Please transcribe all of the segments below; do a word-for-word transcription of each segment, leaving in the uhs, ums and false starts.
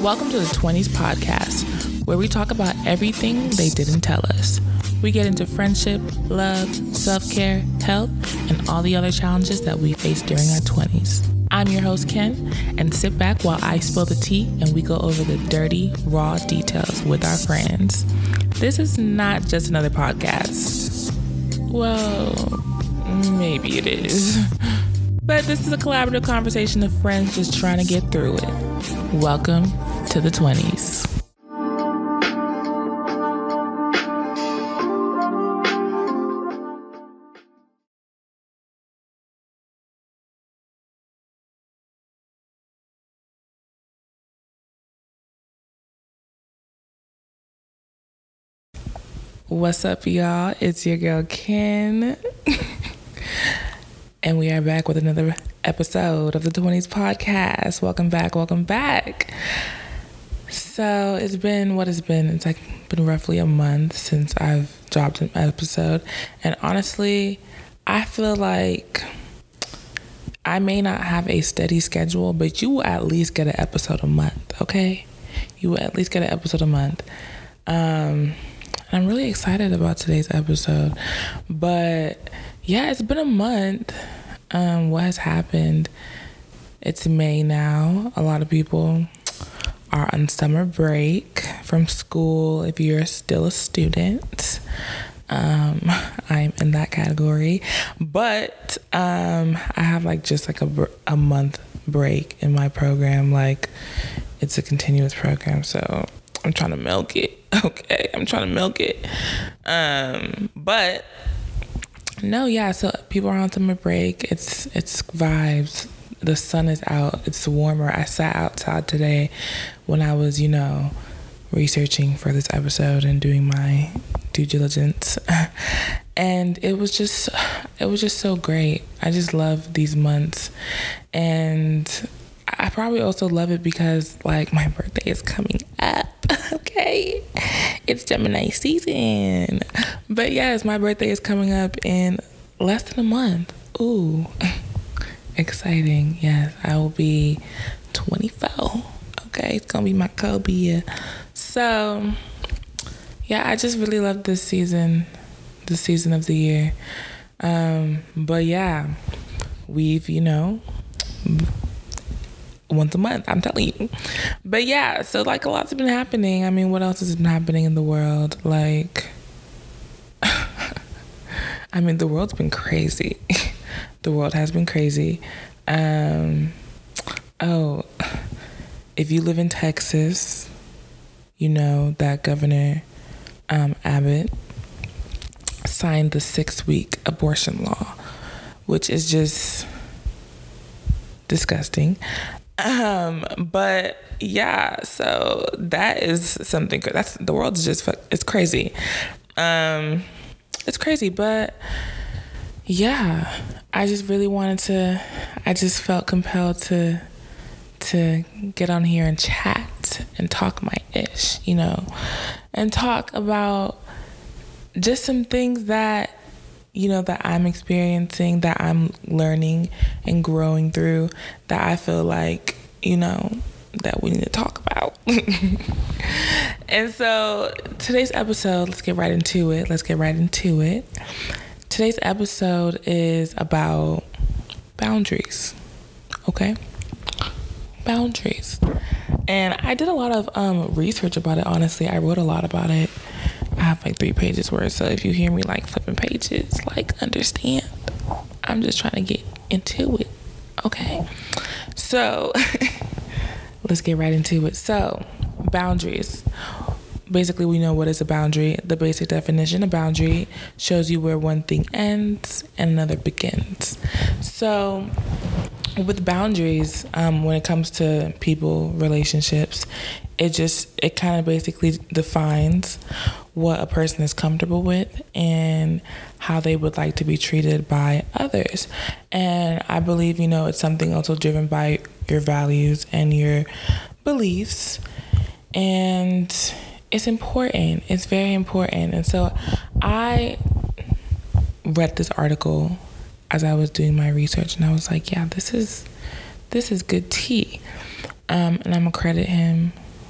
Welcome to the twenties podcast, where we talk about everything they didn't tell us. We get into friendship, love, self-care, health, and all the other challenges that we face during our twenties. I'm your host, Ken, and sit back while I spill the tea and we go over the dirty, raw details with our friends. This is not just another podcast. Well, maybe it is. But this is a collaborative conversation of friends just trying to get through it. Welcome to the twenties. What's up, y'all? It's your girl, Ken. And we are back with another episode of the twenties podcast. Welcome back, welcome back. So it's been, what it's been, it's like been roughly a month since I've dropped an episode. And honestly, I feel like I may not have a steady schedule, but you will at least get an episode a month, okay? You will at least get an episode a month. Um... I'm really excited about today's episode, but yeah, it's been a month. Um, what has happened? It's May now. A lot of people are on summer break from school. If you're still a student, um, I'm in that category, but um, I have like just like a, a month break in my program. Like it's a continuous program, so I'm trying to milk it. Okay, I'm trying to milk it. Um, but no, yeah, so people are on summer break. It's it's vibes. The sun is out. It's warmer. I sat outside today when I was, you know, researching for this episode and doing my due diligence. And it was just it was just so great. I just love these months. And I probably also love it because, like, my birthday is coming up, okay? It's Gemini season. But yes, my birthday is coming up in less than a month. Ooh, exciting. Yes, I will be twenty-four, okay? It's gonna be my Kobe year. So, yeah, I just really love this season, the season of the year. Um, but yeah, we've, you know... once a month, I'm telling you. But yeah, so like a lot's been happening. I mean, what else has been happening in the world? Like, I mean, the world's been crazy. The world has been crazy. Um, oh, if you live in Texas, you know that Governor um, Abbott signed the six-week abortion law, which is just disgusting. Um, but yeah, so that is something, that's, the world is just, it's crazy. Um, it's crazy, but yeah, I just really wanted to, I just felt compelled to, to get on here and chat and talk my ish, you know, and talk about just some things that, you know, that I'm experiencing, that I'm learning and growing through, that I feel like, you know, that we need to talk about. And so today's episode, let's get right into it. Let's get right into it. Today's episode is about boundaries. Okay? Boundaries. And I did a lot of um, research about it, honestly. I wrote a lot about it. I have like three pages worth, so if you hear me like flipping pages, like understand, I'm just trying to get into it, okay? So, let's get right into it. So, boundaries. Basically, we know what is a boundary. The basic definition of boundary shows you where one thing ends and another begins. So, with boundaries, um, when it comes to people, relationships, it just, it kind of basically defines what a person is comfortable with and how they would like to be treated by others. And I believe, you know, it's something also driven by your values and your beliefs. And it's important. It's very important. And so I read this article as I was doing my research, and I was like, yeah, this is this is good tea. Um, and I'm gonna credit him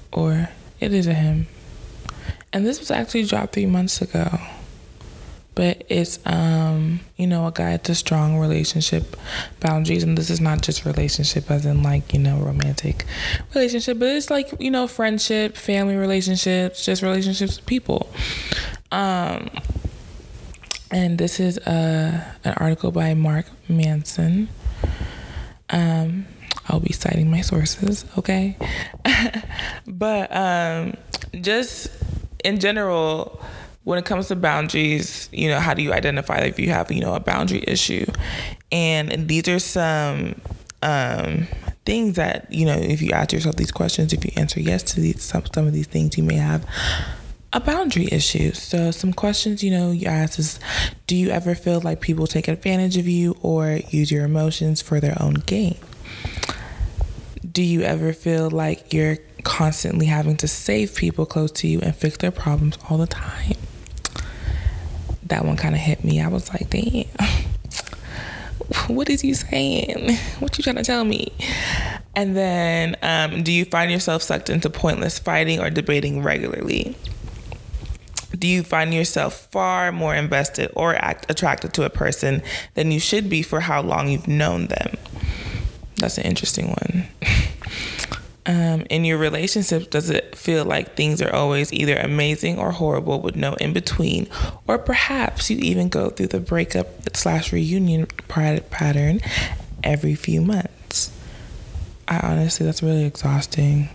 or it is a him. And this was actually dropped three months ago. But it's, um, you know, a guide to strong relationship boundaries. And this is not just relationship as in like, you know, romantic relationship, but it's like, you know, friendship, family relationships, just relationships with people. Um, and this is uh, an article by Mark Manson. Um, I'll be citing my sources, okay? But um, just in general, when it comes to boundaries, you know, how do you identify if you have, you know, a boundary issue? And these are some um, things that, you know, if you ask yourself these questions, if you answer yes to these, some, some of these things, you may have a boundary issue. So some questions, you know, you ask is, do you ever feel like people take advantage of you or use your emotions for their own gain? Do you ever feel like you're constantly having to save people close to you and fix their problems all the time? That one kind of hit me. I was like, damn, what is you saying? What you trying to tell me? And then, um, do you find yourself sucked into pointless fighting or debating regularly? Do you find yourself far more invested or act attracted to a person than you should be for how long you've known them? That's an interesting one. Um, in your relationships, does it feel like things are always either amazing or horrible with no in between? Or perhaps you even go through the breakup slash reunion pattern every few months. I honestly, that's really exhausting.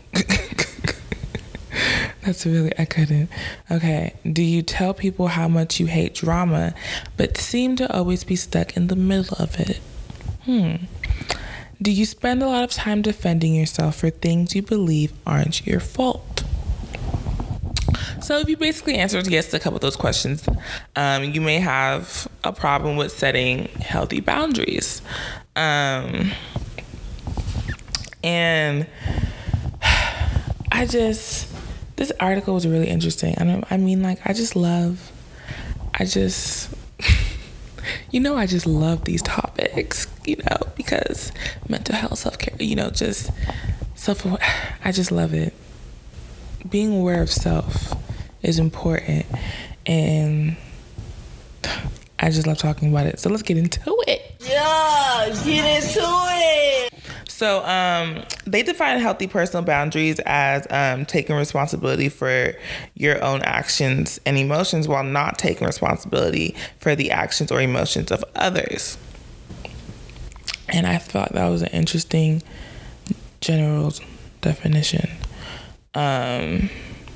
That's really, I couldn't. Okay. Do you tell people how much you hate drama, but seem to always be stuck in the middle of it? Hmm. Do you spend a lot of time defending yourself for things you believe aren't your fault? So if you basically answered yes to a couple of those questions, um, you may have a problem with setting healthy boundaries. Um, and I just, this article was really interesting. I mean, I mean, like, I just love, I just... You know, I just love these topics, you know, because mental health, self-care, you know, just self-aware. I just love it. Being aware of self is important. And I just love talking about it. So let's get into it. Yeah, get into it. So um, they define healthy personal boundaries as um, taking responsibility for your own actions and emotions while not taking responsibility for the actions or emotions of others. And I thought that was an interesting general definition. Um,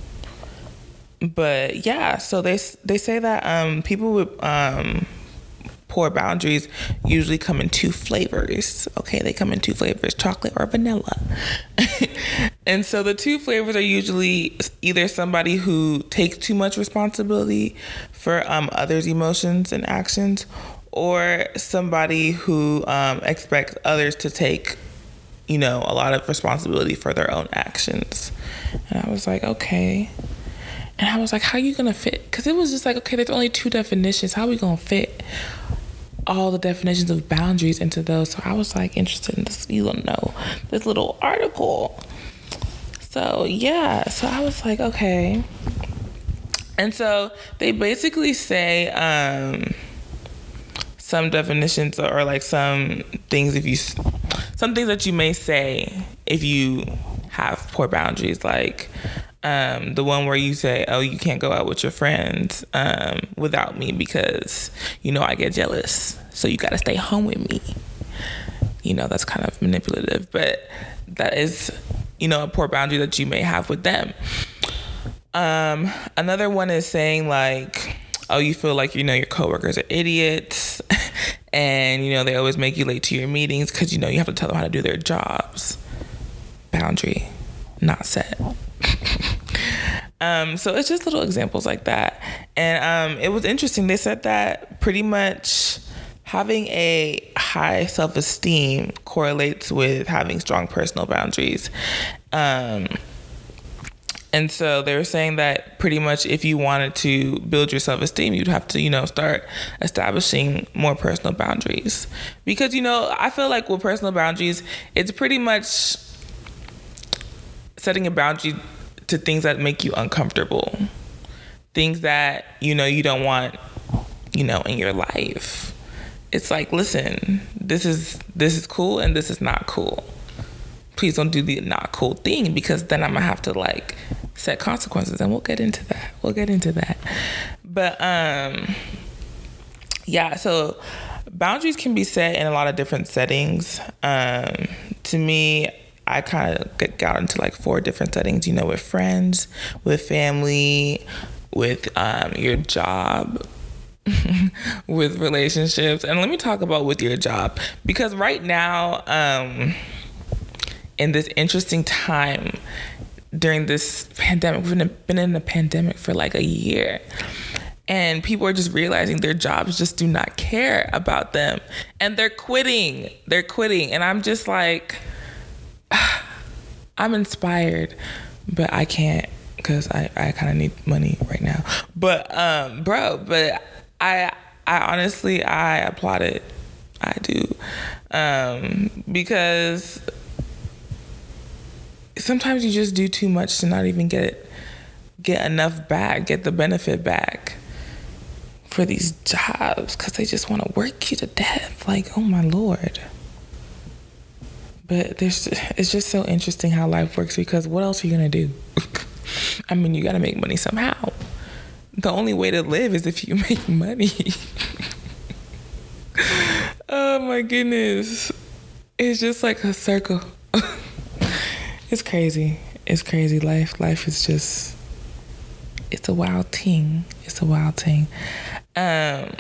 but yeah, so they they say that um, people with um, poor boundaries usually come in two flavors. Okay, they come in two flavors, chocolate or vanilla. And so the two flavors are usually either somebody who takes too much responsibility for um, others' emotions and actions, or somebody who um, expects others to take, you know, a lot of responsibility for their own actions. And I was like, okay. And I was like, how are you going to fit? Because it was just like, okay, there's only two definitions. How are we going to fit all the definitions of boundaries into those? So I was like interested in this, you don't know, this little article. So yeah, so I was like, okay. And so they basically say um, some definitions or like some things if you, some things that you may say if you have poor boundaries, like Um, the one where you say, oh, you can't go out with your friends um, without me because, you know, I get jealous. So you got to stay home with me. You know, that's kind of manipulative, but that is, you know, a poor boundary that you may have with them. Um, another one is saying like, oh, you feel like, you know, your coworkers are idiots and, you know, they always make you late to your meetings because, you know, you have to tell them how to do their jobs. Boundary not set. Um, so it's just little examples like that. And um, it was interesting. They said that pretty much having a high self-esteem correlates with having strong personal boundaries. Um, and so they were saying that pretty much if you wanted to build your self-esteem, you'd have to, you know, start establishing more personal boundaries. Because, you know, I feel like with personal boundaries, it's pretty much setting a boundary to things that make you uncomfortable, things that, you know, you don't want, you know, in your life. It's like, listen, this is this is cool and this is not cool. Please don't do the not cool thing, because then I'm gonna have to like set consequences, and we'll get into that. We'll get into that. But um, yeah, so boundaries can be set in a lot of different settings. Um, to me, I kind of got into like four different settings, you know, with friends, with family, with um, your job, with relationships. And let me talk about with your job, because right now, um, in this interesting time during this pandemic, we've been in a pandemic for like a year, and people are just realizing their jobs just do not care about them, and they're quitting. They're quitting. And I'm just like, I'm inspired, but I can't, because I, I kind of need money right now. But, um, bro, but I, I honestly, I applaud it. I do. Um, because sometimes you just do too much to not even get get enough back, get the benefit back for these jobs, because they just want to work you to death. Like, oh my Lord. But there's, it's just so interesting how life works, because what else are you going to do? I mean, you got to make money somehow. The only way to live is if you make money. Oh my goodness. It's just like a circle. It's crazy. It's crazy. Life, life is just, it's a wild thing. It's a wild thing. Um,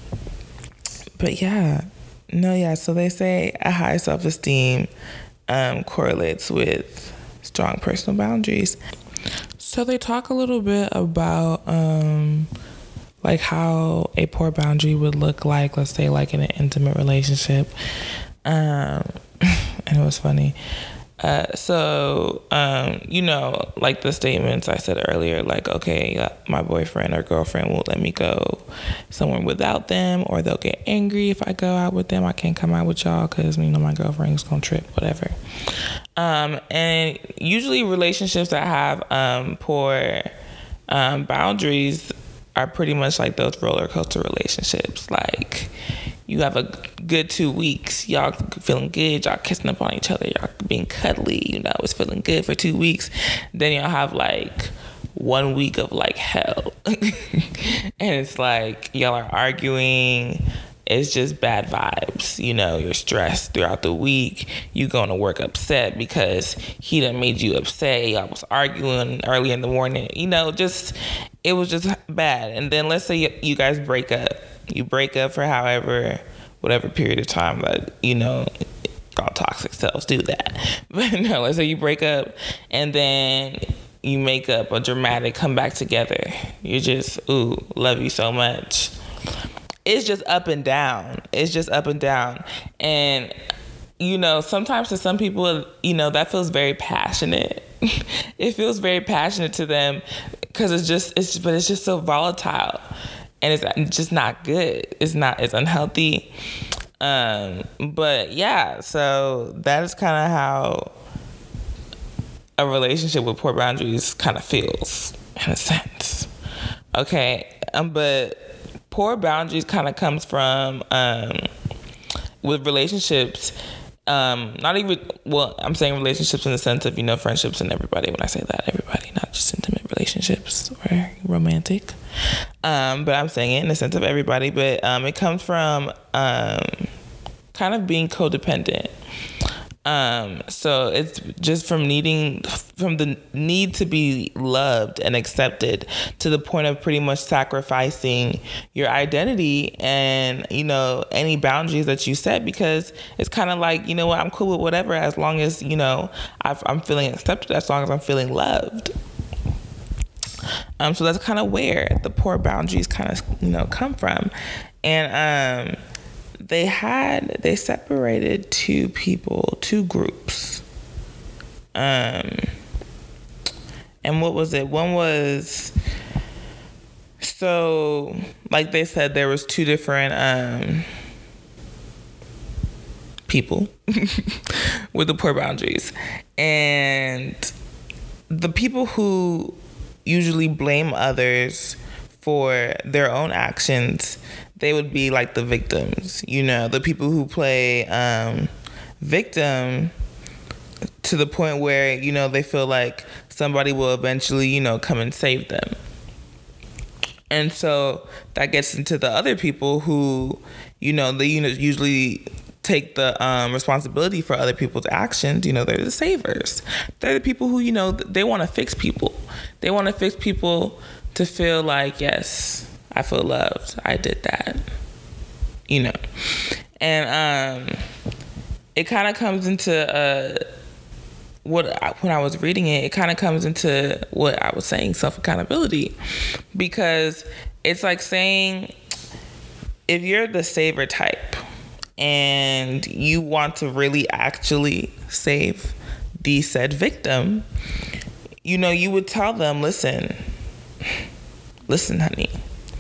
but yeah, no, yeah. So they say a high self-esteem um, correlates with strong personal boundaries. So they talk a little bit about um, like how a poor boundary would look like, let's say like in an intimate relationship. Um, and it was funny. Uh, so, um, you know, like the statements I said earlier, like, okay, my boyfriend or girlfriend won't let me go somewhere without them, or they'll get angry if I go out with them. I can't come out with y'all because, you know, my girlfriend's gonna trip, whatever. Um, and usually relationships that have um, poor um, boundaries are pretty much like those roller coaster relationships. Like, you have a good two weeks, y'all feeling good, y'all kissing up on each other, y'all being cuddly, you know, it's feeling good for two weeks. Then y'all have like one week of like hell. And it's like y'all are arguing. It's just bad vibes. You know, you're stressed throughout the week. You going to work upset because he done made you upset. Y'all was arguing early in the morning. You know, just, it was just bad. And then let's say you, you guys break up. You break up for however, whatever period of time that, you know, all toxic selves do that. But no, let's say you break up and then you make up a dramatic comeback together. You're just, ooh, love you so much. It's just up and down. It's just up and down. And, you know, sometimes to some people, you know, that feels very passionate. It feels very passionate to them because it's just, it's, but it's just so volatile. And it's just not good. It's not, it's unhealthy. Um, but yeah, so that is kind of how a relationship with poor boundaries kind of feels, in a sense. Okay, um, but poor boundaries kind of comes from, um, with relationships, um, not even, well, I'm saying relationships in the sense of, you know, friendships and everybody. When I say that, everybody, not just intimate relationships or romantic. Um, but I'm saying it in the sense of everybody. But um, it comes from um, kind of being codependent. Um, so it's just from needing, from the need to be loved and accepted to the point of pretty much sacrificing your identity and, you know, any boundaries that you set, because it's kind of like, you know what, I'm cool with whatever, as long as, you know, I've, I'm feeling accepted, as long as I'm feeling loved. Um, so that's kind of where the poor boundaries kind of, you know, come from. And, um, They had, they separated two people, two groups. Um, and what was it? One was, so like they said, there was two different um, people with the poor boundaries. And the people who usually blame others for their own actions, they would be like the victims, you know, the people who play um, victim to the point where, you know, they feel like somebody will eventually, you know, come and save them. And so that gets into the other people who, you know, they you know, usually take the um, responsibility for other people's actions. You know, they're the savers. They're the people who, you know, they want to fix people. They want to fix people to feel like, yes, I feel loved. I did that. You know. And um, it kind of comes into uh, what I, when I was reading it, it kind of comes into what I was saying, self-accountability. Because it's like saying, if you're the saver type and you want to really actually save the said victim, you know, you would tell them, listen, listen, honey,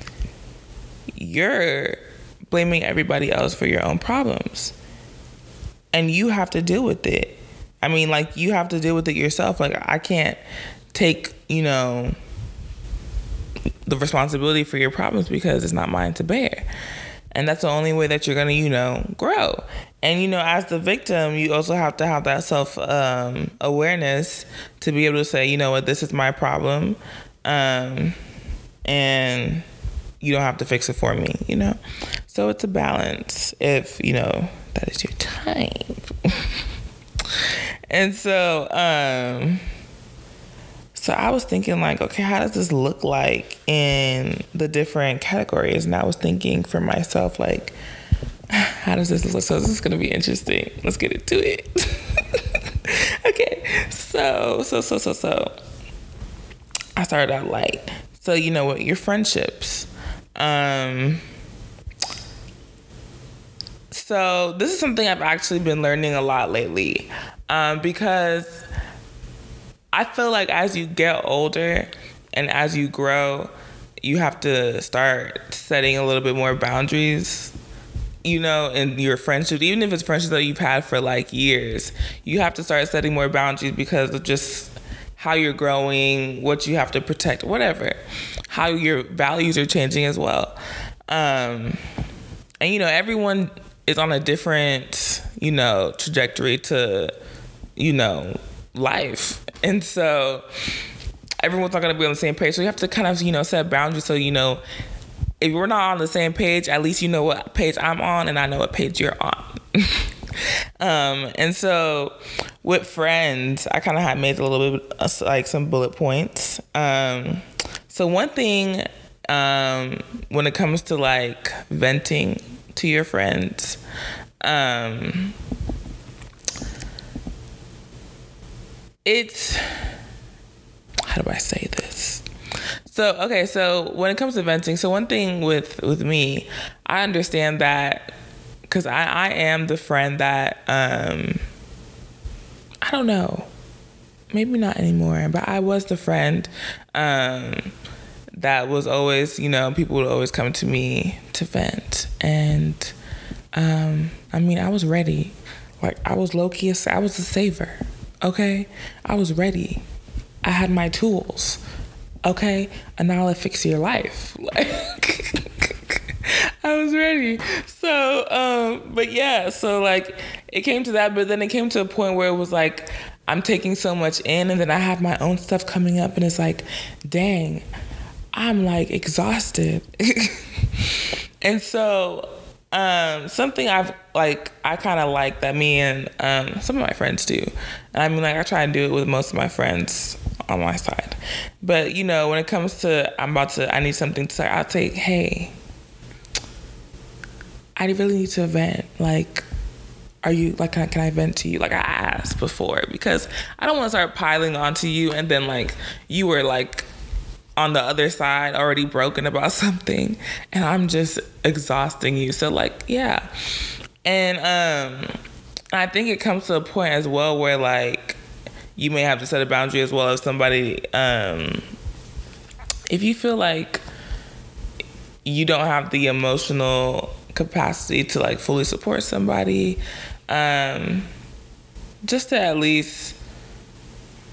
you're blaming everybody else for your own problems and you have to deal with it. I mean, like, you have to deal with it yourself. Like, I can't take, you know, the responsibility for your problems because it's not mine to bear. And that's the only way that you're going to, you know, grow. And, you know, as the victim, you also have to have that self um, awareness to be able to say, you know what, this is my problem. Um, and you don't have to fix it for me, you know. So it's a balance if, you know, that is your type. And so, um, so I was thinking like, okay, how does this look like in the different categories? And I was thinking for myself, like, how does this look? So this is going to be interesting. Let's get into it. Okay. So, so, so, so, so I started out light. So, you know what, your friendships. Um, so this is something I've actually been learning a lot lately. Um, because I feel like as you get older and as you grow, you have to start setting a little bit more boundaries, you know, in your friendship. Even if it's friendships that you've had for like years, you have to start setting more boundaries because of just how you're growing, what you have to protect, whatever, how your values are changing as well. Um, and, you know, everyone is on a different, you know, trajectory to, you know, life. And so everyone's not going to be on the same page. So you have to kind of, you know, set boundaries. So, you know, if we're not on the same page, at least you know what page I'm on and I know what page you're on. um, and so with friends, I kind of had made a little bit of, like some bullet points. Um, so one thing um, when it comes to like venting to your friends, um, it's, how do I say this? So, okay, so when it comes to venting, so one thing with, with me, I understand that because I, I am the friend that, um, I don't know, maybe not anymore, but I was the friend um, that was always, you know, people would always come to me to vent. And, um, I mean, I was ready. Like, I was low-key, I was a saver. Okay, I was ready. I had my tools. Okay, and now let's fix your life. Like, I was ready. So, um, but yeah, so like it came to that, but then it came to a point where it was like I'm taking so much in, and then I have my own stuff coming up, and it's like, dang, I'm like exhausted. And so, um, something I've like, I kind of like that me and um, some of my friends do. And I mean, like, I try to do it with most of my friends on my side. But, you know, when it comes to, I'm about to, I need something to say, I'll say, hey, I really need to vent. Like, are you, like, can I, can I vent to you? Like I asked before, because I don't want to start piling onto you and then, like, you were, like, on the other side already broken about something and I'm just exhausting you. So, like, yeah. And um, I think it comes to a point as well where, like, you may have to set a boundary as well as somebody, um, if you feel like you don't have the emotional capacity to, like, fully support somebody, um, just to at least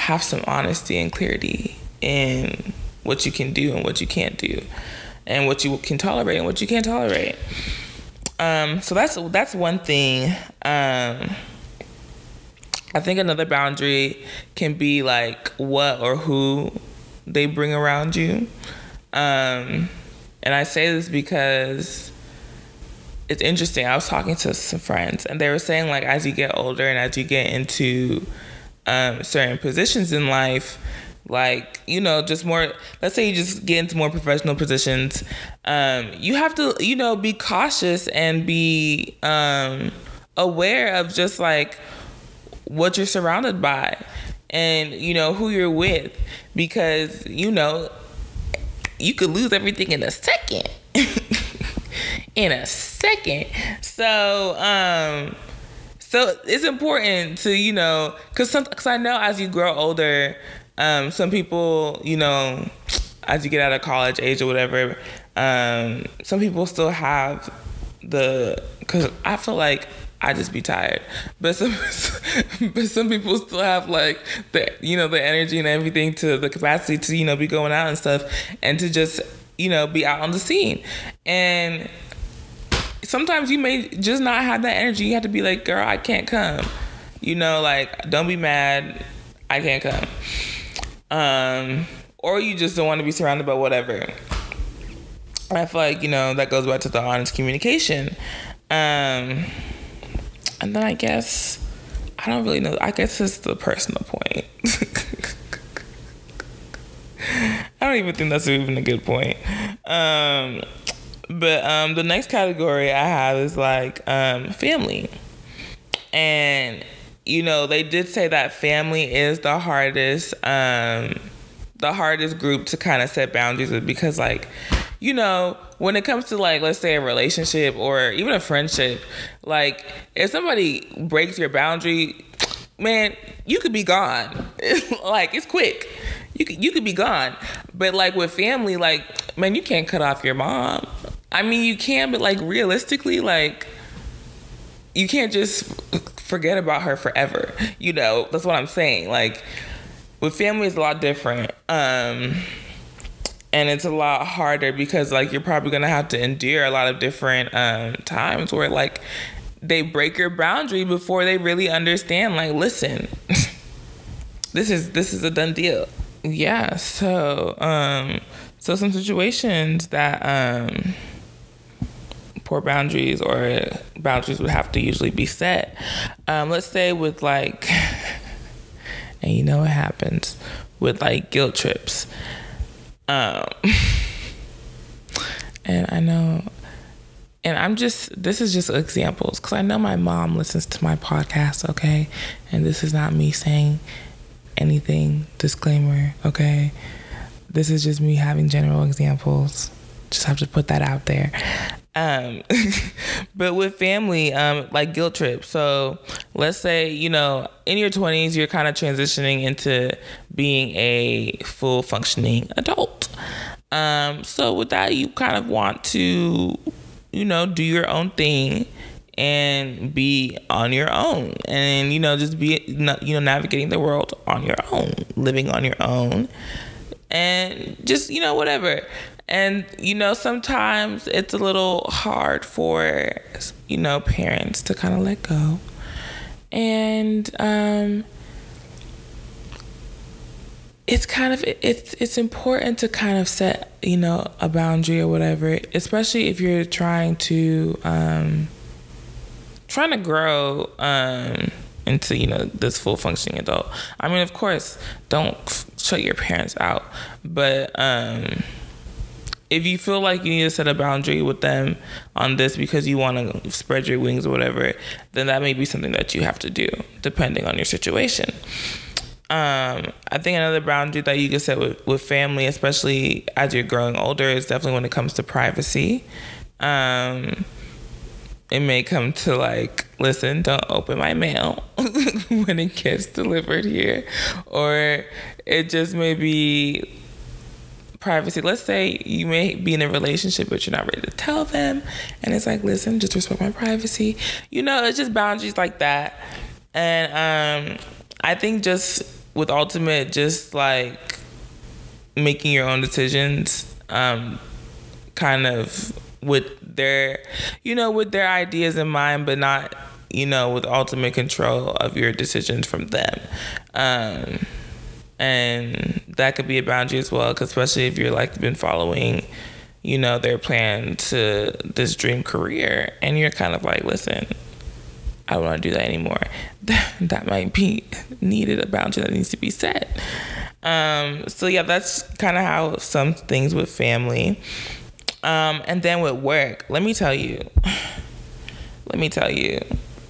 have some honesty and clarity in what you can do and what you can't do, and what you can tolerate and what you can't tolerate. Um, so that's that's one thing. Um, I think another boundary can be like what or who they bring around you. Um, and I say this because it's interesting. I was talking to some friends, and they were saying, like, as you get older and as you get into um, certain positions in life, like, you know, just more, let's say you just get into more professional positions, um, you have to, you know, be cautious and be um, aware of just, like, what you're surrounded by and, you know, who you're with, because, you know, you could lose everything in a second. in a second. So, um, so it's important to, you know, cause some, cause I know as you grow older, um, some people, you know, as you get out of college age or whatever, um, some people still have the, cause I feel like I just be tired, but some, but some people still have like the, you know, the energy and everything, to the capacity to, you know, be going out and stuff and to just, you know, be out on the scene. And sometimes you may just not have that energy. You have to be like, girl, I can't come. You know, like, don't be mad. I can't come. Um, or you just don't want to be surrounded by whatever. I feel like, you know, that goes back to the honest communication. Um, and then I guess, I don't really know. I guess it's the personal point. I don't even think that's even a good point. Um, but um, the next category I have is like um, family. And, you know, they did say that family is the hardest, um, the hardest group to kind of set boundaries with, because, like, you know, when it comes to, like, let's say a relationship or even a friendship, like, if somebody breaks your boundary, man, you could be gone. Like, it's quick. You could, you could be gone. But, like, with family, like, man, you can't cut off your mom. I mean, you can, but, like, realistically, like, you can't just forget about her forever. You know, that's what I'm saying. Like, with family, it's a lot different. Um, and it's a lot harder because, like, you're probably going to have to endure a lot of different um, times where, like, they break your boundary before they really understand, like, listen, this is this is a done deal. Yeah, so um, so some situations that um, poor boundaries or boundaries would have to usually be set. Um, let's say with, like, and you know what happens with, like, guilt trips. Um, and I know, and I'm just, this is just examples, because I know my mom listens to my podcast, okay? And this is not me saying anything, disclaimer, okay? This is just me having general examples. Just have to put that out there. Um, but with family, um, like guilt trips. So let's say, you know, in your twenties, you're kind of transitioning into being a full functioning adult. Um, so with that, you kind of want to, you know, do your own thing and be on your own, and, you know, just be, you know, navigating the world on your own, living on your own, and just, you know, whatever. And, you know, sometimes it's a little hard for, you know, parents to kind of let go. And um, it's kind of, it's it's important to kind of set, you know, a boundary or whatever, especially if you're trying to, um, trying to grow um, into, you know, this full functioning adult. I mean, of course, don't shut your parents out, but um, if you feel like you need to set a boundary with them on this because you want to spread your wings or whatever, then that may be something that you have to do, depending on your situation. Um, I think another boundary that you can set with, with family, especially as you're growing older, is definitely when it comes to privacy. Um, it may come to, like, listen, don't open my mail when it gets delivered here. Or it just may be privacy. Let's say you may be in a relationship, but you're not ready to tell them. And it's like, listen, just respect my privacy. You know, it's just boundaries like that. And um, I think just with Ultimate, just like making your own decisions, um, kind of with their, you know, with their ideas in mind, but not, you know, with ultimate control of your decisions from them. Um, and that could be a boundary as well, 'cause especially if you're like been following, you know, their plan to this dream career, and you're kind of like, listen, I don't want to do that anymore. That might be needed, a boundary that needs to be set. Um, so yeah, that's kind of how some things with family. Um, and then with work, let me tell you, let me tell you,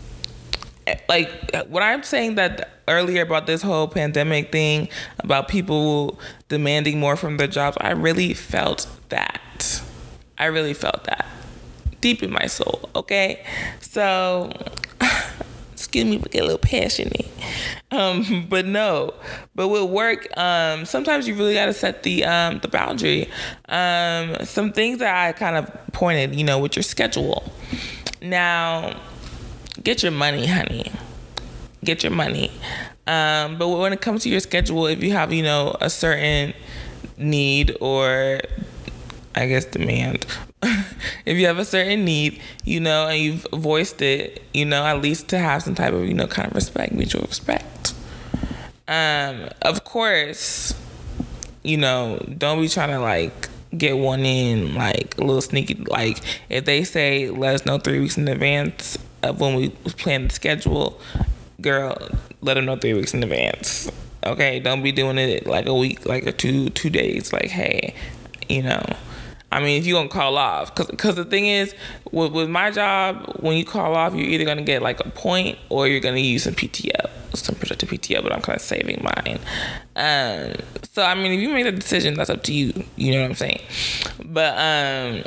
like when I'm saying that earlier about this whole pandemic thing, about people demanding more from their jobs, I really felt that. I really felt that deep in my soul. Okay. So, excuse me, but get a little passionate. Um, but no, but with work, um, sometimes you really got to set the, um, the boundary. Um, some things that I kind of pointed, you know, with your schedule. Now, get your money, honey. Get your money. Um, but when it comes to your schedule, if you have, you know, a certain need or I guess demand, if you have a certain need, you know, and you've voiced it, you know, at least to have some type of, you know, kind of respect, mutual respect. Um, of course, you know, don't be trying to like get one in, like a little sneaky. Like if they say, let us know three weeks in advance of when we plan the schedule, girl, let them know three weeks in advance. Okay, don't be doing it like a week, like a two two days. Like, hey, you know, I mean, if you gonna call off, cause, cause the thing is, with, with my job, when you call off, you're either gonna get like a point or you're gonna use some P T O, some projected P T O. But I'm kind of saving mine. Um, so I mean, if you make the decision, that's up to you. You know what I'm saying? But um,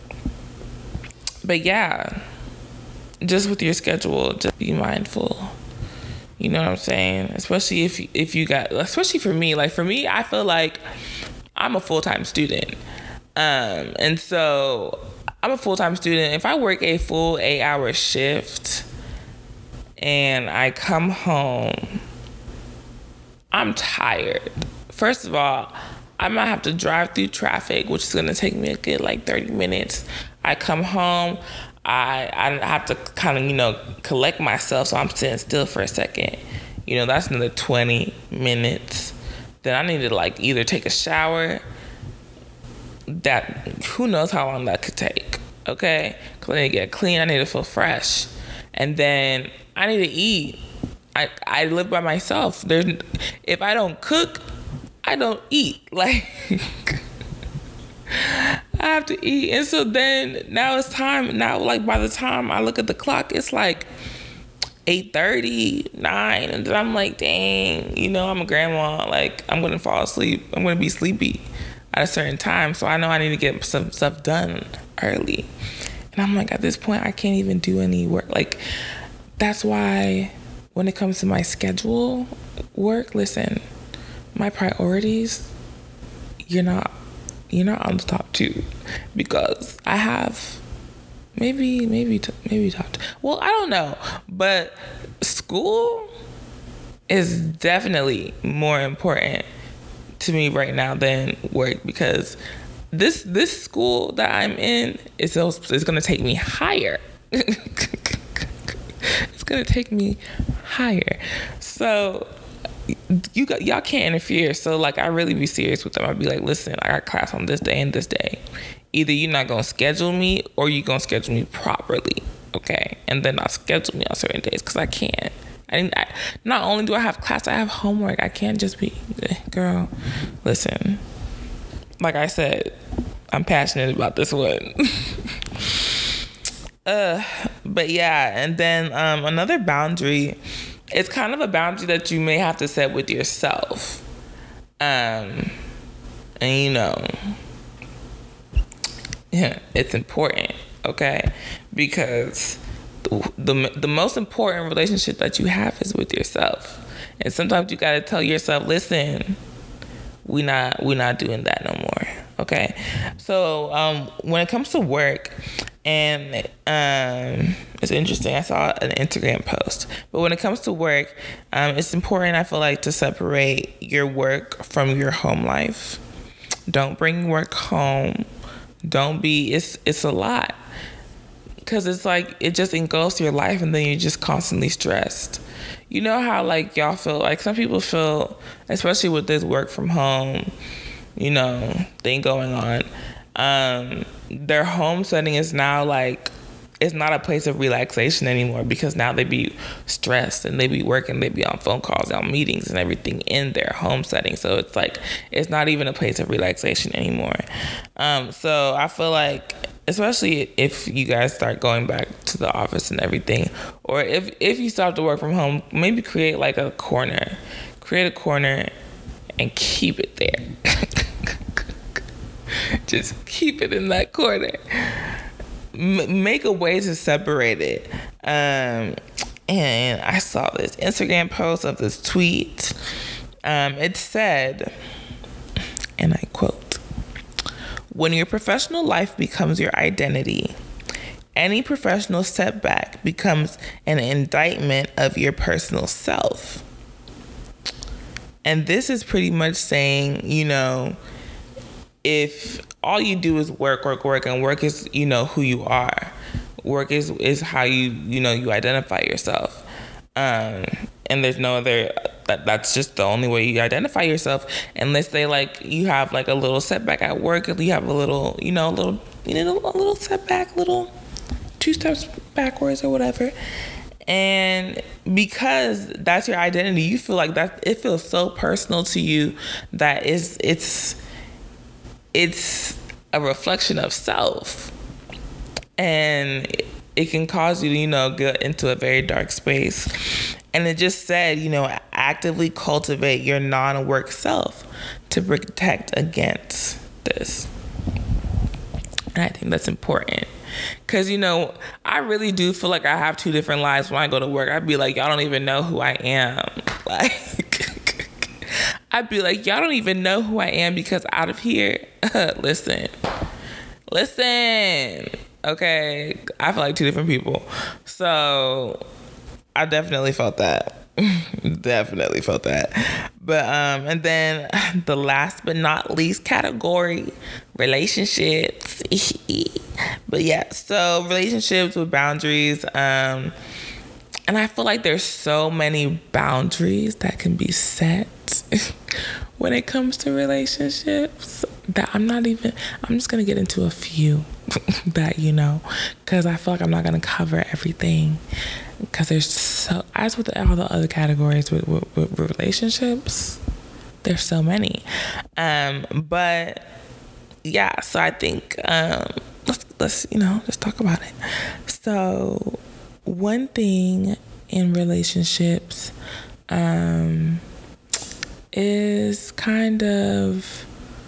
but yeah, just with your schedule, just be mindful. You know what I'm saying? Especially if if you got, especially for me, like for me, I feel like I'm a full-time student. Um, and so I'm a full-time student. If I work a full eight hour shift and I come home, I'm tired. First of all, I might have to drive through traffic, which is going to take me a good like thirty minutes. I come home, I I have to kind of, you know, collect myself, so I'm sitting still for a second. You know, that's another twenty minutes. Then I need to like either take a shower. That, who knows how long that could take, okay? Because I need to get clean, I need to feel fresh. And then I need to eat. I, I live by myself. There's, if I don't cook, I don't eat. Like, I have to eat. And so then now it's time. Now, like, by the time I look at the clock, it's like eight thirty, nine. And then I'm like, dang, you know, I'm a grandma. Like, I'm going to fall asleep. I'm going to be sleepy at a certain time. So I know I need to get some stuff done early. And I'm like, at this point, I can't even do any work. Like, that's why when it comes to my schedule work, listen, my priorities, you're not, you're not on the top two, because I have maybe, maybe, maybe top two. Well, I don't know, but school is definitely more important to me right now than work, because this this school that I'm in is is going to take me higher. It's going to take me higher. So you got, y'all can't interfere. So like, I really be serious with them. I'd be like, listen, I got class on this day and this day. Either you're not going to schedule me or you're going to schedule me properly. Okay. And then I'll schedule me on certain days, because I can't. I, I, not only do I have class, I have homework. I can't just be, girl, listen, like I said, I'm passionate about this one. uh, but yeah, and then um, another boundary, it's kind of a boundary that you may have to set with yourself. Um, and you know, yeah, it's important, okay? Because the, the the most important relationship that you have is with yourself. And sometimes you got to tell yourself, listen, we not we not doing that no more, okay? So um, when it comes to work and um, it's interesting. I saw an Instagram post. But when it comes to work, um, it's important, I feel like, to separate your work from your home life. Don't bring work home. Don't be, it's it's a lot. Because it's like, it just engulfs your life and then you're just constantly stressed. You know how, like, y'all feel, like, some people feel, especially with this work from home, you know, thing going on, um, their home setting is now, like, it's not a place of relaxation anymore, because now they be stressed and they be working, they be on phone calls, on meetings and everything in their home setting. So it's like, it's not even a place of relaxation anymore. Um, so I feel like, especially if you guys start going back to the office and everything, or if, if you start to work from home, maybe create like a corner, create a corner and keep it there. Just keep it in that corner. M- make a way to separate it. Um, and I saw this Instagram post of this tweet. Um, it said, and I quote, "When your professional life becomes your identity, any professional setback becomes an indictment of your personal self." And this is pretty much saying, you know, if all you do is work, work, work, and work is, you know, who you are. Work is, is how you, you know, you identify yourself. Um, and there's no other, that that's just the only way you identify yourself. Unless they like, you have like a little setback at work, or you have a little, you know, a little, you know, a little setback, little two steps backwards or whatever. And because that's your identity, you feel like that, it feels so personal to you that it's, it's, it's a reflection of self, and it can cause you to, you know, get into a very dark space. And it just said, you know, actively cultivate your non-work self to protect against this. And I think that's important, because, you know, I really do feel like I have two different lives. When I go to work, I'd be like, y'all don't even know who I am. Like, I'd be like, y'all don't even know who I am, because out of here, listen, listen, okay? I feel like two different people. So I definitely felt that. Definitely felt that. But, um, and then the last but not least category, relationships. But yeah, so relationships with boundaries. Um, and I feel like there's so many boundaries that can be set when it comes to relationships that I'm not even, I'm just going to get into a few that, you know, because I feel like I'm not going to cover everything, because there's so, as with all the other categories with, with, with relationships, there's so many. Um, but yeah, so I think, um, let's, let's, you know, let's talk about it. So one thing in relationships, um, is kind of,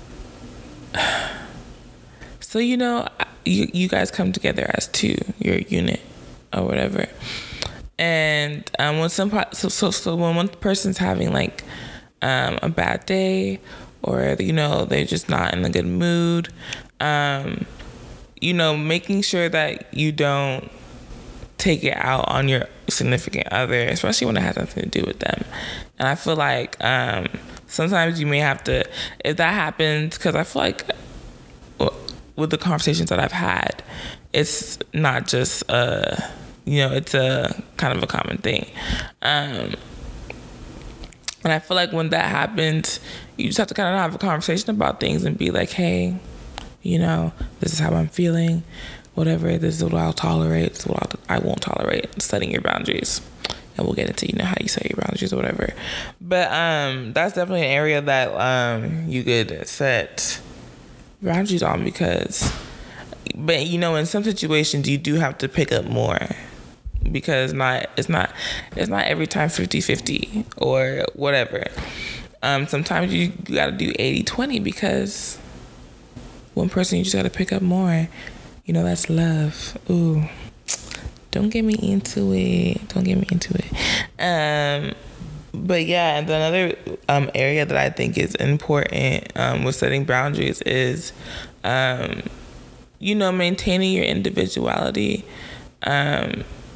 so, you know, you, you guys come together as two, your unit or whatever. And um, when some, so, so, so when one person's having like um, a bad day, or, you know, they're just not in a good mood, um, you know, making sure that you don't take it out on your significant other, especially when it has nothing to do with them. And I feel like um, sometimes you may have to, if that happens, because I feel like with the conversations that I've had, it's not just, uh, you know, it's a kind of a common thing. Um, and I feel like when that happens, you just have to kind of have a conversation about things and be like, hey, you know, this is how I'm feeling. Whatever, this is what I'll tolerate, this is what I'll, I won't tolerate, setting your boundaries. And we'll get into, you know, how you set your boundaries or whatever. But um, that's definitely an area that um, you could set boundaries on, because, but, you know, in some situations you do have to pick up more, because not it's not it's not every time fifty-fifty or whatever. Um, sometimes you, you got to do eighty twenty, because one person you just got to pick up more. You know, that's love. Ooh, don't get me into it. Don't get me into it. Um, but yeah, and another um, area that I think is important um, with setting boundaries is, um, you know, maintaining your individuality. Um,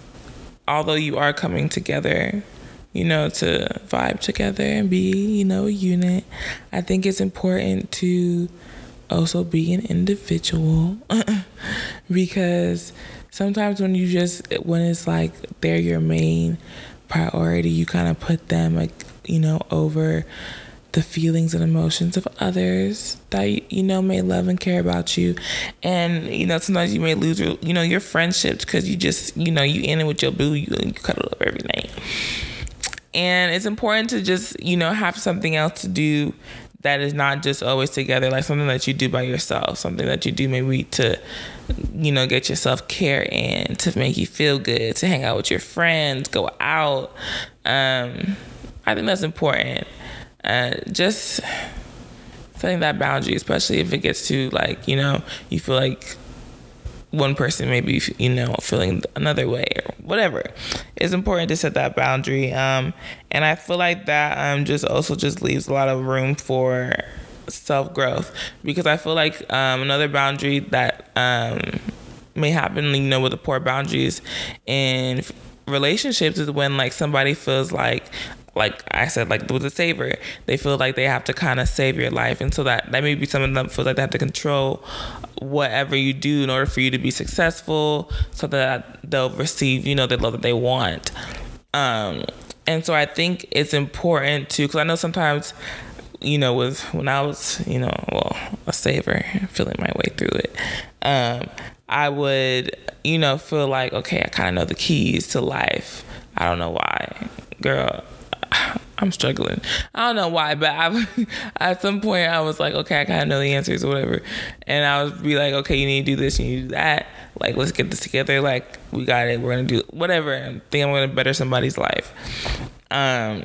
although you are coming together, you know, to vibe together and be, you know, a unit, I think it's important to also be an individual because sometimes when you just, when it's like they're your main priority, you kind of put them, like, you know, over the feelings and emotions of others that, you know, may love and care about you. And, you know, sometimes you may lose your, you know, your friendships because you just, you know, you in it with your boo, you, you cuddle up every night. And it's important to just, you know, have something else to do that is not just always together, like something that you do by yourself, something that you do maybe to, you know, get your self-care in, to make you feel good, to hang out with your friends, go out. Um, I think that's important. Uh, just setting that boundary, especially if it gets to, like, you know, you feel like one person may be, you know, feeling another way or whatever. It's important to set that boundary. Um, and I feel like that um, just also just leaves a lot of room for self-growth, because I feel like um, another boundary that um, may happen, you know, with the poor boundaries in relationships is when, like, somebody feels like, like I said, like with the saver, they feel like they have to kind of save your life. And so that, that may be some of them feel like they have to control whatever you do in order for you to be successful so that they'll receive, you know, the love that they want. Um, and so I think it's important to, because I know sometimes, you know, with when I was, you know, well, a saver, feeling my way through it, um, I would, you know, feel like, okay, I kind of know the keys to life. I don't know why. Girl, I'm struggling. I don't know why, but I, at some point I was like, okay, I kind of know the answers or whatever. And I would be like, okay, you need to do this, you need to do that. Like, let's get this together. Like, we got it. We're going to do whatever. I think I'm going to better somebody's life. Um,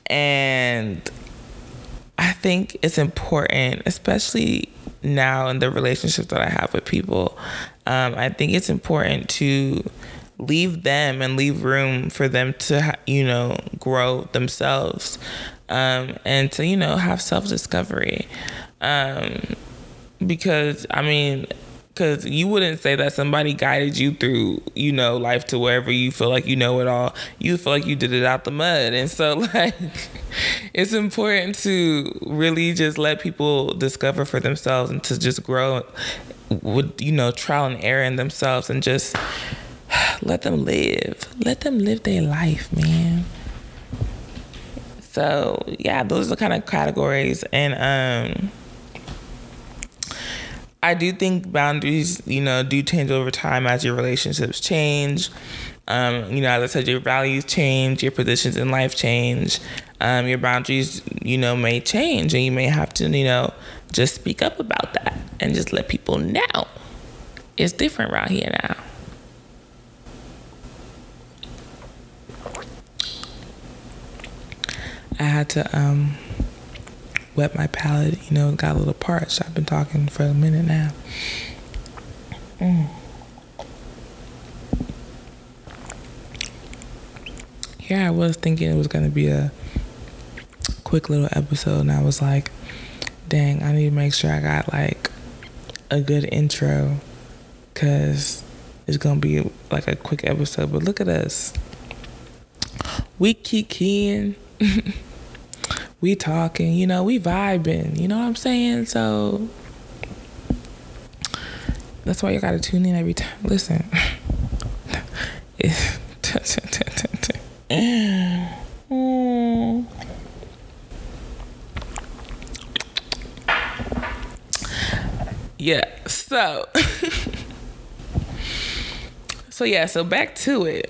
and I think it's important, especially now in the relationships that I have with people. Um, I think it's important to leave them and leave room for them to, you know, grow themselves, um, and to, you know, have self-discovery. Um, because, I mean, because you wouldn't say that somebody guided you through, you know, life to wherever you feel like you know it all. You feel like you did it out the mud. And so, like, it's important to really just let people discover for themselves and to just grow with, you know, trial and error in themselves, and just let them live. Let them live their life, man. So, yeah, those are the kind of categories. And um, I do think boundaries, you know, do change over time as your relationships change. Um, you know, as I said, your values change, your positions in life change. Um, your boundaries, you know, may change, and you may have to, you know, just speak up about that and just let people know it's different around here now. I had to um, wet my palate, you know, got a little parched. I've been talking for a minute now. Mm. Here I was thinking it was going to be a quick little episode, and I was like, dang, I need to make sure I got like a good intro, because it's going to be like a quick episode. But look at us. We kikiing. We talking, you know, we vibing, you know what I'm saying? So that's why you gotta tune in every time. Listen. Yeah, so so yeah, so back to it.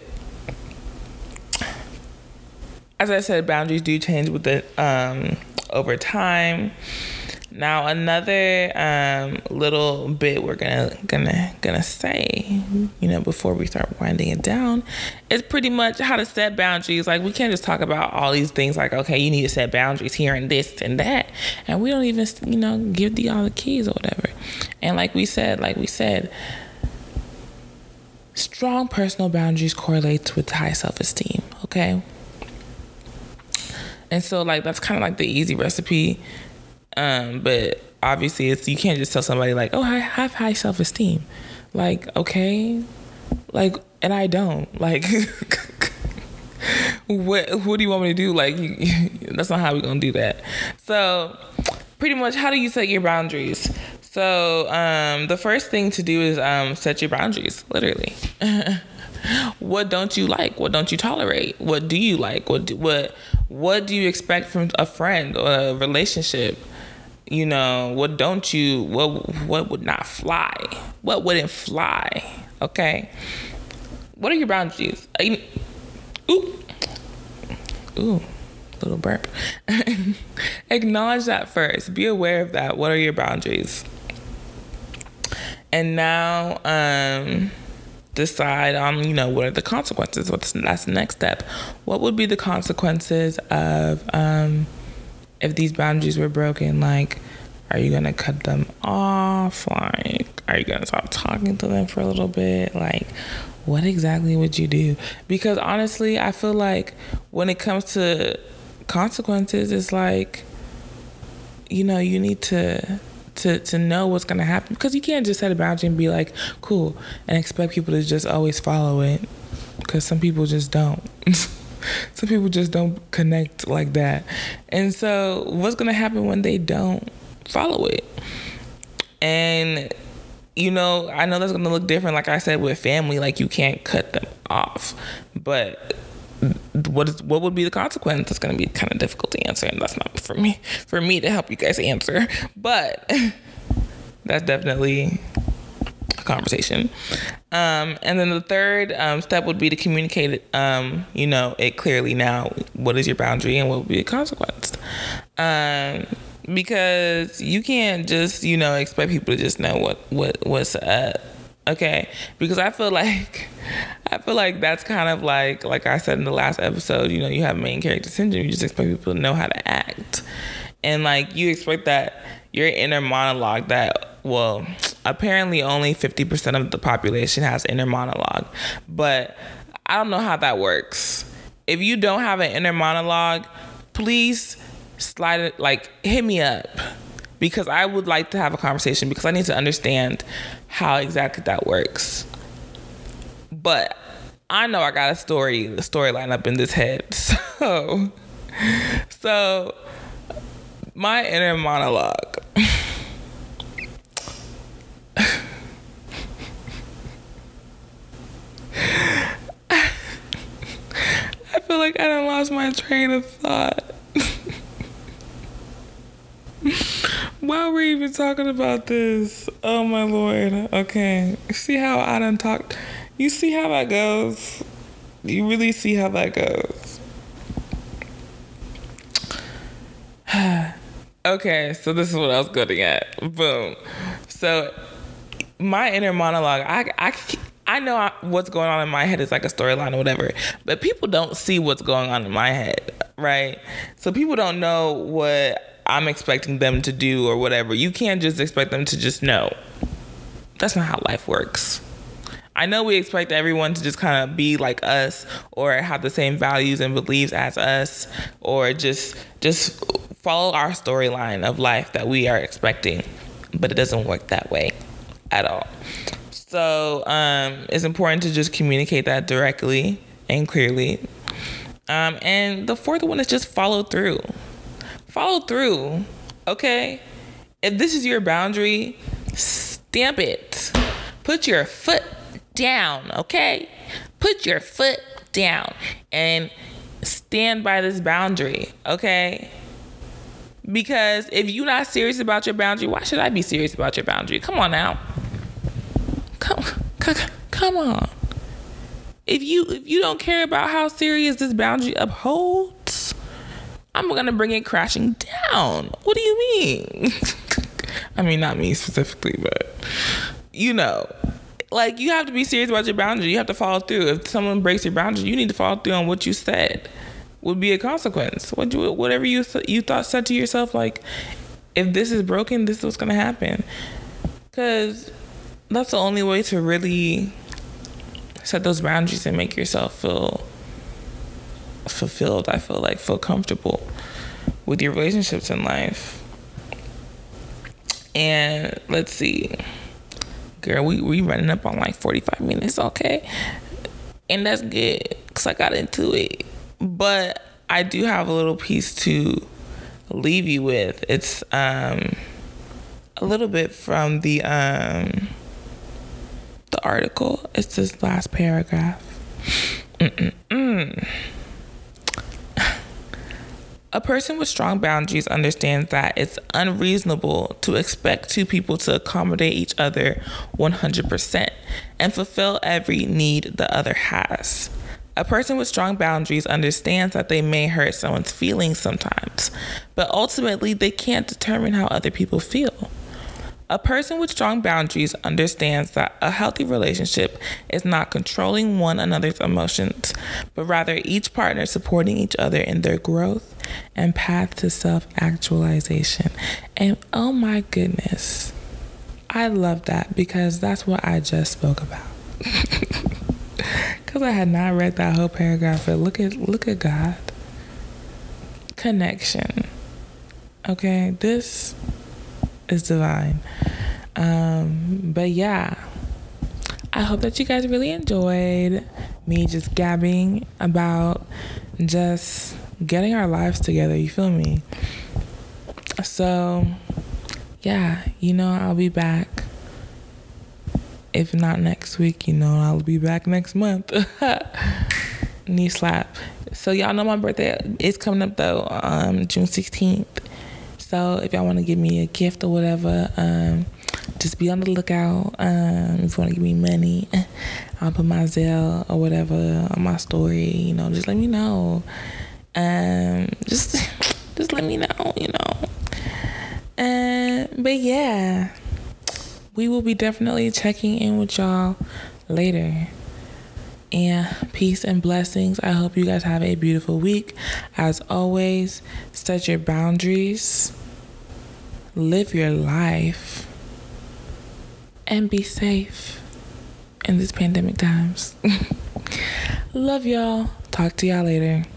As I said, boundaries do change with the um, over time. Now, another um, little bit we're gonna gonna gonna say, you know, before we start winding it down, is pretty much how to set boundaries. Like, we can't just talk about all these things like, okay, you need to set boundaries here and this and that, and we don't even, you know, give the all the keys or whatever. And like we said, like we said, strong personal boundaries correlates with high self-esteem. Okay. And so, like, that's kind of like the easy recipe. Um, but obviously, it's, you can't just tell somebody, like, oh, I have high self-esteem. Like, okay. Like, and I don't. Like, what what do you want me to do? Like, that's not how we're gonna do that. So pretty much, how do you set your boundaries? So um, the first thing to do is um, set your boundaries, literally. What don't you like? What don't you tolerate? What do you like? What do, what what do you expect from a friend or a relationship? You know, what don't you, what what would not fly? What wouldn't fly? Okay? What are your boundaries? You, ooh. Ooh. Little burp. Acknowledge that first. Be aware of that. What are your boundaries? And now, um... decide on, you know, what are the consequences? What's that's the next step? What would be the consequences of um, if these boundaries were broken? Like, are you gonna cut them off? Like, are you gonna stop talking to them for a little bit? Like, what exactly would you do? Because honestly, I feel like when it comes to consequences, it's like, you know, you need to. To, to know what's going to happen, because you can't just set a boundary and be like, cool, and expect people to just always follow it, because some people just don't. Some people just don't connect like that. And so what's going to happen when they don't follow it? And, you know, I know that's going to look different. Like I said, with family, like you can't cut them off. But what is what would be the consequence? It's going to be kind of difficult to answer, and that's not for me for me to help you guys answer. But that's definitely a conversation. Um, and then the third um, step would be to communicate it, um, you know, it clearly now. What is your boundary and what would be the consequence? Um, because you can't just, you know, expect people to just know what, what what's up. Okay, because I feel like I feel like that's kind of like like I said in the last episode, you know, you have main character syndrome. You just expect people to know how to act, and like you expect that your inner monologue that, well, apparently only fifty percent of the population has inner monologue, but I don't know how that works. If you don't have an inner monologue, please slide it, like hit me up. Because I would like to have a conversation, because I need to understand how exactly that works. But I know I got a story, the storyline up in this head. So, so my inner monologue. I feel like I done lost my train of thought. Why we're even talking about this? Oh my Lord. Okay. See how I done talked? You see how that goes? You really see how that goes? Okay, so this is what I was getting at. Boom. So my inner monologue, I, I, I know I, what's going on in my head is like a storyline or whatever, but people don't see what's going on in my head, right? So people don't know what I'm expecting them to do or whatever. You can't just expect them to just know. That's not how life works. I know we expect everyone to just kind of be like us or have the same values and beliefs as us, or just just follow our storyline of life that we are expecting, but it doesn't work that way at all. So um, it's important to just communicate that directly and clearly. Um, and the fourth one is just follow through. Follow through, okay? If this is your boundary, stamp it. Put your foot down, okay? Put your foot down and stand by this boundary, okay? Because if you're not serious about your boundary, why should I be serious about your boundary? Come on now. Come, come, come on. If you if you don't care about how serious this boundary upholds, I'm gonna bring it crashing down. What do you mean? I mean, not me specifically, but you know, like you have to be serious about your boundary. You have to follow through. If someone breaks your boundary, you need to follow through on what you said. Would be a consequence. What you, whatever you th- you thought said to yourself, like, if this is broken, this is what's gonna happen. Because that's the only way to really set those boundaries and make yourself feel fulfilled. I feel like feel comfortable with your relationships in life. And let's see, girl, we we running up on like forty-five minutes, okay? And that's good, because I got into it. but I do have a little piece to leave you with. It's um, a little bit from the um, the article. It's this last paragraph. Mm-mm-mm. A person with strong boundaries understands that it's unreasonable to expect two people to accommodate each other one hundred percent and fulfill every need the other has. A person with strong boundaries understands that they may hurt someone's feelings sometimes, but ultimately they can't determine how other people feel. A person with strong boundaries understands that a healthy relationship is not controlling one another's emotions, but rather each partner supporting each other in their growth and path to self-actualization. And oh my goodness, I love that, because that's what I just spoke about. Because I had not read that whole paragraph, but look at look at God. Connection. Okay, this is divine. Um, but yeah, I hope that you guys really enjoyed me just gabbing about just getting our lives together. You feel me? So yeah, you know, I'll be back. If not next week, you know, I'll be back next month. Knee slap. So y'all know my birthday is coming up though, um, June sixteenth. So if y'all want to give me a gift or whatever, um, just be on the lookout. Um, if you want to give me money, I'll put my Zelle or whatever on my story. You know, just let me know. Um, just, just let me know. You know. Um, but yeah, we will be definitely checking in with y'all later. And peace and blessings. I hope you guys have a beautiful week. As always, set your boundaries, live your life, and be safe in these pandemic times. Love y'all. Talk to y'all later.